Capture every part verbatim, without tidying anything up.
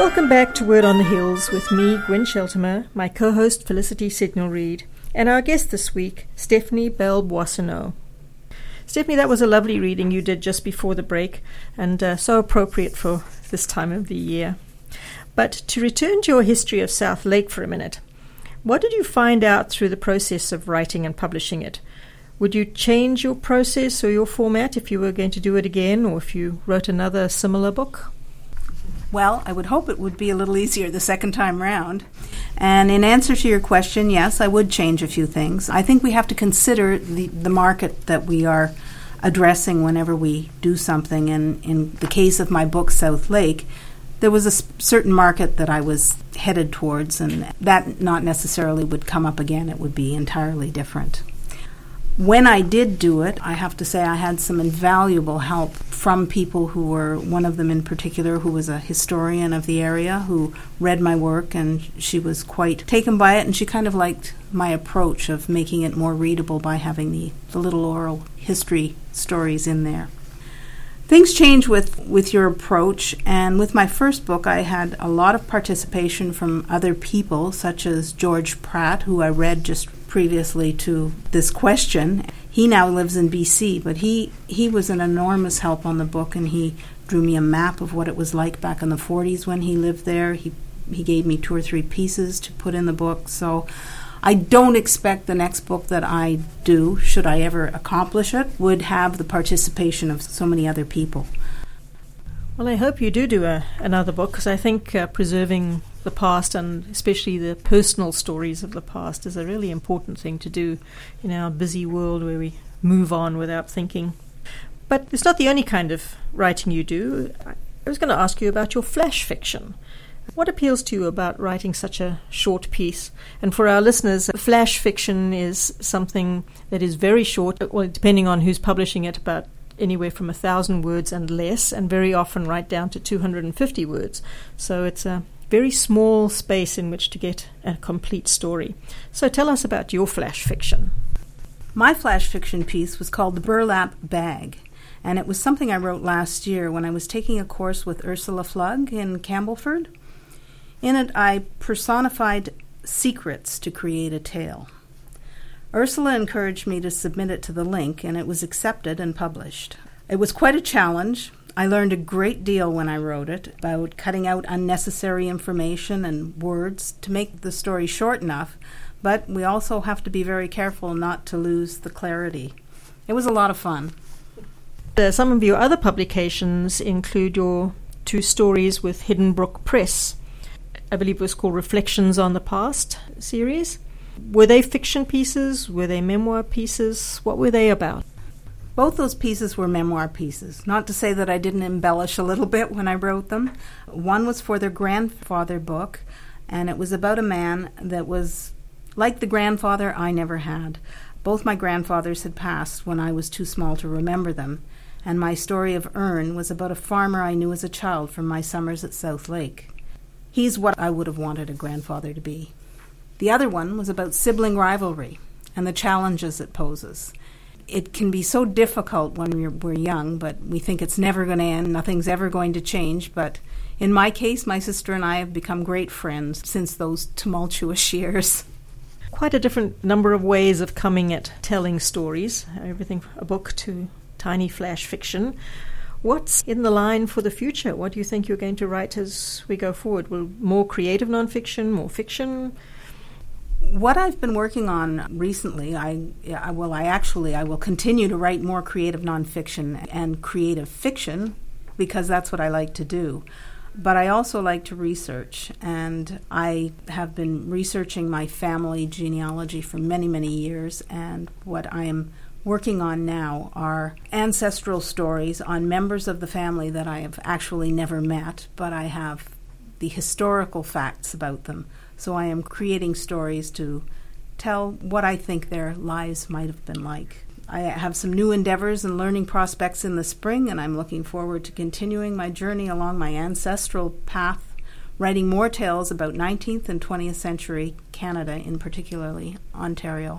Welcome back to Word on the Hills with me, Gwen Sheltimer, my co-host Felicity Sidnell-Reid, and our guest this week, Stephanie Bell Boissonnault. Stephanie, that was a lovely reading you did just before the break, and uh, so appropriate for this time of the year. But to return to your history of South Lake for a minute, what did you find out through the process of writing and publishing it? Would you change your process or your format if you were going to do it again, or if you wrote another similar book? Well, I would hope it would be a little easier the second time round. And in answer to your question, yes, I would change a few things. I think we have to consider the, the market that we are addressing whenever we do something. And in the case of my book, South Lake, there was a s- certain market that I was headed towards, and that not necessarily would come up again. It would be entirely different. When I did do it, I have to say I had some invaluable help from people who were, one of them in particular, who was a historian of the area, who read my work, and she was quite taken by it, and she kind of liked my approach of making it more readable by having the, the little oral history stories in there. Things change with, with your approach, and with my first book I had a lot of participation from other people, such as George Pratt, who I read just previously to this question. He now lives in B C, but he, he was an enormous help on the book, and he drew me a map of what it was like back in the forties when he lived there. He he gave me two or three pieces to put in the book, so I don't expect the next book that I do, should I ever accomplish it, would have the participation of so many other people. Well, I hope you do do a, another book, because I think uh, preserving the past, and especially the personal stories of the past, is a really important thing to do in our busy world where we move on without thinking. But it's not the only kind of writing you do. I was going to ask you about your flash fiction. What appeals to you about writing such a short piece? And for our listeners, flash fiction is something that is very short, well, depending on who's publishing it, about anywhere from a thousand words and less, and very often right down to two hundred fifty words. So it's a very small space in which to get a complete story. So tell us about your flash fiction. My flash fiction piece was called The Burlap Bag, and it was something I wrote last year when I was taking a course with Ursula Flugg in Campbellford. In it, I personified secrets to create a tale. Ursula encouraged me to submit it to the link, and it was accepted and published. It was quite a challenge. I learned a great deal when I wrote it about cutting out unnecessary information and words to make the story short enough, but we also have to be very careful not to lose the clarity. It was a lot of fun. Uh, some of your other publications include your two stories with Hidden Brook Press. I believe it was called Reflections on the Past series. Were they fiction pieces? Were they memoir pieces? What were they about? Both those pieces were memoir pieces. Not to say that I didn't embellish a little bit when I wrote them. One was for their grandfather book, and it was about a man that was like the grandfather I never had. Both my grandfathers had passed when I was too small to remember them, and my story of Ern was about a farmer I knew as a child from my summers at South Lake. He's what I would have wanted a grandfather to be. The other one was about sibling rivalry and the challenges it poses. It can be so difficult when we're, we're young, but we think it's never going to end, nothing's ever going to change. But in my case, my sister and I have become great friends since those tumultuous years. Quite a different number of ways of coming at telling stories, everything from a book to tiny flash fiction. What's in the line for the future? What do you think you're going to write as we go forward? Will more creative nonfiction, more fiction? What I've been working on recently, I, I well, I actually, I will continue to write more creative nonfiction and creative fiction because that's what I like to do. But I also like to research, and I have been researching my family genealogy for many, many years, and what I am working on now are ancestral stories on members of the family that I have actually never met, but I have the historical facts about them. So I am creating stories to tell what I think their lives might have been like. I have some new endeavors and learning prospects in the spring, and I'm looking forward to continuing my journey along my ancestral path, writing more tales about nineteenth and twentieth century Canada, in particularly Ontario.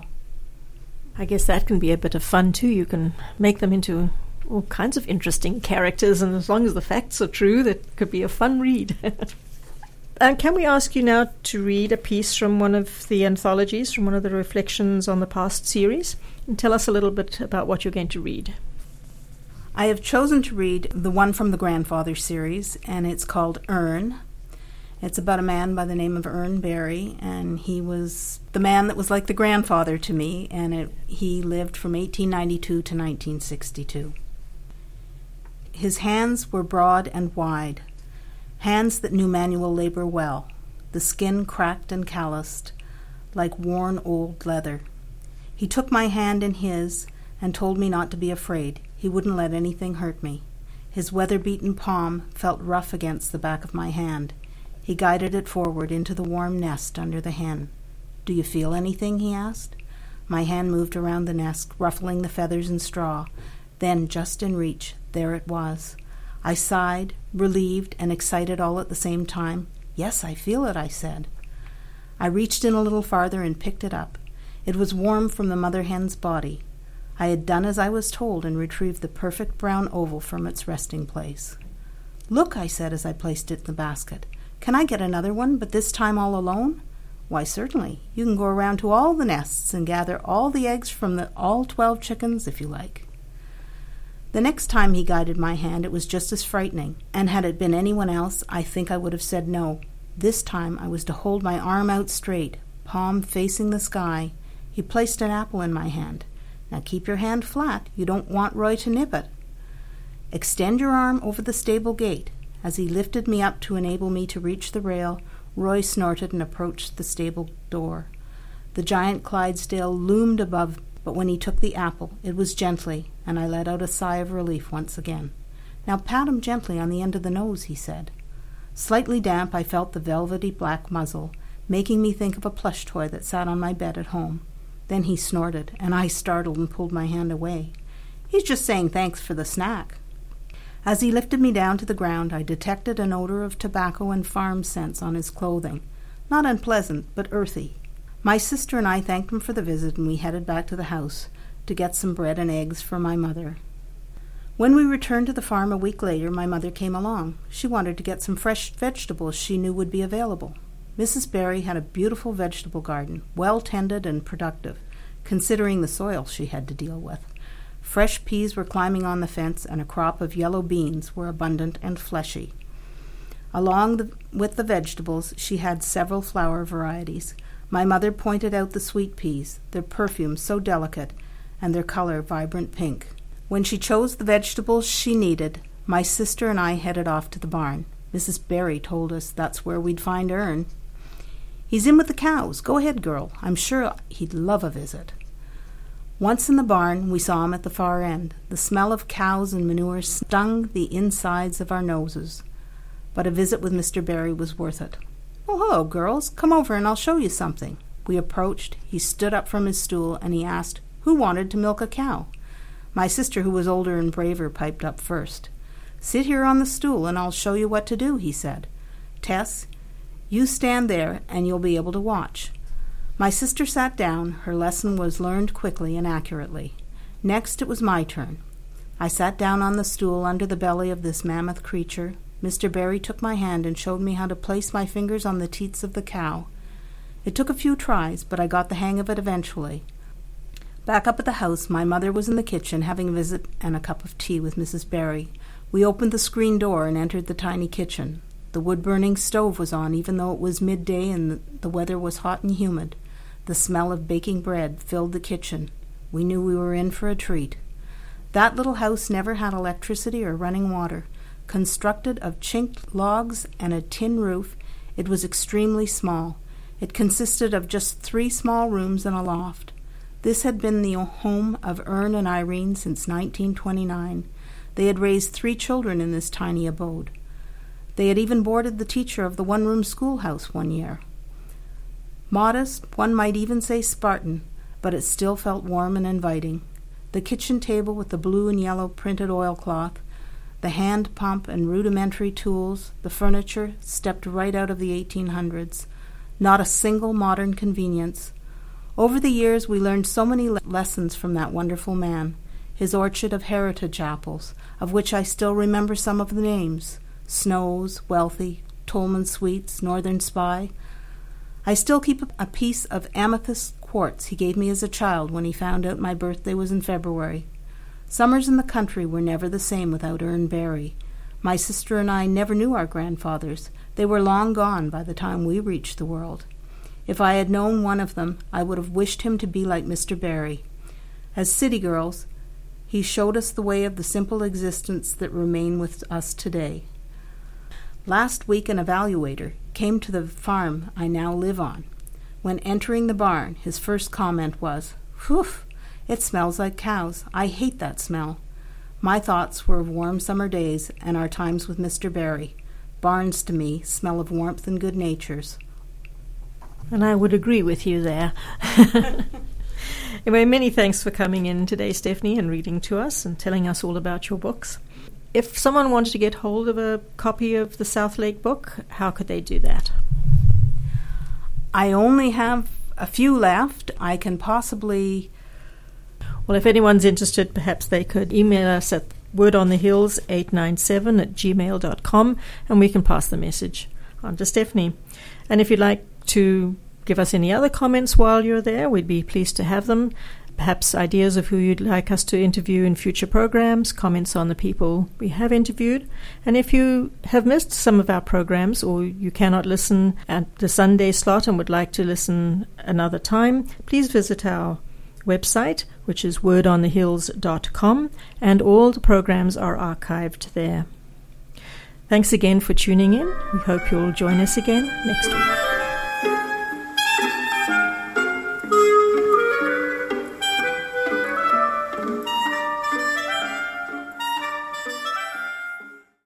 I guess that can be a bit of fun too. You can make them into all kinds of interesting characters, and as long as the facts are true, that could be a fun read. And can we ask you now to read a piece from one of the anthologies, from one of the Reflections on the Past series, and tell us a little bit about what you're going to read? I have chosen to read the one from the Grandfather series, and it's called Ern. It's about a man by the name of Ern Barry, and he was the man that was like the grandfather to me, and it, he lived from eighteen ninety-two to nineteen sixty-two. His hands were broad and wide, hands that knew manual labor well, the skin cracked and calloused, like worn old leather. He took my hand in his and told me not to be afraid. He wouldn't let anything hurt me. His weather-beaten palm felt rough against the back of my hand. He guided it forward into the warm nest under the hen. "Do you feel anything?" he asked. My hand moved around the nest, ruffling the feathers and straw. Then, just in reach, there it was. I sighed, relieved and excited all at the same time. "Yes, I feel it," I said. I reached in a little farther and picked it up. It was warm from the mother hen's body. I had done as I was told and retrieved the perfect brown oval from its resting place. "Look," I said as I placed it in the basket. "Can I get another one, but this time all alone?" "Why, certainly. You can go around to all the nests and gather all the eggs from the all twelve chickens if you like." The next time he guided my hand, it was just as frightening, and had it been anyone else, I think I would have said no. This time I was to hold my arm out straight, palm facing the sky. He placed an apple in my hand. "Now keep your hand flat. You don't want Roy to nip it." "Extend your arm over the stable gate." As he lifted me up to enable me to reach the rail, Roy snorted and approached the stable door. The giant Clydesdale loomed above, but when he took the apple, it was gently, and I let out a sigh of relief once again. "Now pat him gently on the end of the nose," he said. Slightly damp, I felt the velvety black muzzle, making me think of a plush toy that sat on my bed at home. Then he snorted, and I startled and pulled my hand away. "He's just saying thanks for the snack." As he lifted me down to the ground, I detected an odor of tobacco and farm scents on his clothing. Not unpleasant, but earthy. My sister and I thanked him for the visit, and we headed back to the house to get some bread and eggs for my mother. When we returned to the farm a week later, my mother came along. She wanted to get some fresh vegetables she knew would be available. Missus Barry had a beautiful vegetable garden, well tended and productive, considering the soil she had to deal with. Fresh peas were climbing on the fence, and a crop of yellow beans were abundant and fleshy. Along the, with the vegetables, she had several flower varieties. My mother pointed out the sweet peas, their perfume so delicate, and their color vibrant pink. When she chose the vegetables she needed, my sister and I headed off to the barn. Missus Barry told us that's where we'd find Ern. "He's in with the cows. Go ahead, girl. I'm sure he'd love a visit." Once in the barn, we saw him at the far end. The smell of cows and manure stung the insides of our noses, but a visit with Mister Barry was worth it. "Oh, hello, girls. Come over and I'll show you something." We approached. He stood up from his stool and he asked, "Who wanted to milk a cow?" My sister, who was older and braver, piped up first. "Sit here on the stool and I'll show you what to do," he said. "Tess, you stand there and you'll be able to watch." My sister sat down. Her lesson was learned quickly and accurately. Next it was my turn. I sat down on the stool under the belly of this mammoth creature. Mister Barry took my hand and showed me how to place my fingers on the teats of the cow. It took a few tries, but I got the hang of it eventually. Back up at the house, my mother was in the kitchen having a visit and a cup of tea with Missus Barry. We opened the screen door and entered the tiny kitchen. The wood-burning stove was on, even though it was midday and the weather was hot and humid. The smell of baking bread filled the kitchen. We knew we were in for a treat. That little house never had electricity or running water. Constructed of chinked logs and a tin roof, it was extremely small. It consisted of just three small rooms and a loft. This had been the home of Ern and Irene since nineteen twenty-nine. They had raised three children in this tiny abode. They had even boarded the teacher of the one-room schoolhouse one year. Modest, one might even say Spartan, but it still felt warm and inviting. The kitchen table with the blue and yellow printed oilcloth, the hand pump and rudimentary tools, the furniture stepped right out of the eighteen hundreds. Not a single modern convenience. Over the years we learned so many le- lessons from that wonderful man. His orchard of heritage apples, of which I still remember some of the names: Snow's, Wealthy, Tolman Sweets, Northern Spy. I still keep a piece of amethyst quartz he gave me as a child when he found out my birthday was in February. Summers in the country were never the same without Ern Barry. My sister and I never knew our grandfathers. They were long gone by the time we reached the world. If I had known one of them, I would have wished him to be like Mister Barry. As city girls, he showed us the way of the simple existence that remain with us today. Last week an evaluator came to the farm I now live on. When entering the barn, his first comment was, "Whew, it smells like cows. I hate that smell." My thoughts were of warm summer days and our times with Mister Barry. Barns to me smell of warmth and good natures. And I would agree with you there. Anyway, many thanks for coming in today, Stephanie, and reading to us and telling us all about your books. If someone wanted to get hold of a copy of the Southlake book, how could they do that? I only have a few left. I can possibly... Well, if anyone's interested, perhaps they could email us at wordonthehills eight nine seven at gmail dot com, and we can pass the message on to Stephanie. And if you'd like to give us any other comments while you're there, we'd be pleased to have them. Perhaps ideas of who you'd like us to interview in future programs, comments on the people we have interviewed. And if you have missed some of our programs or you cannot listen at the Sunday slot and would like to listen another time, please visit our website, which is word on the hills dot com, and all the programs are archived there. Thanks again for tuning in. We hope you'll join us again next week.